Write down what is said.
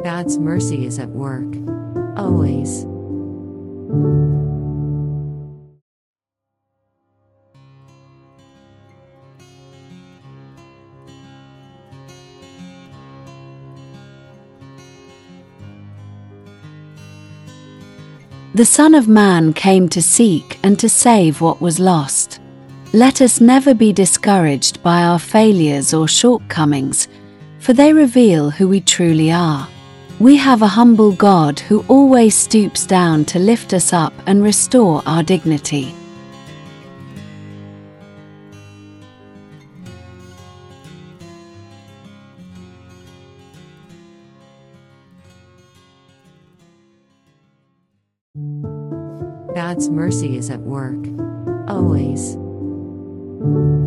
God's mercy is at work, always. The Son of Man came to seek and to save what was lost. Let us never be discouraged by our failures or shortcomings, for they reveal who we truly are. We have a humble God who always stoops down to lift us up and restore our dignity. God's mercy is at work, always.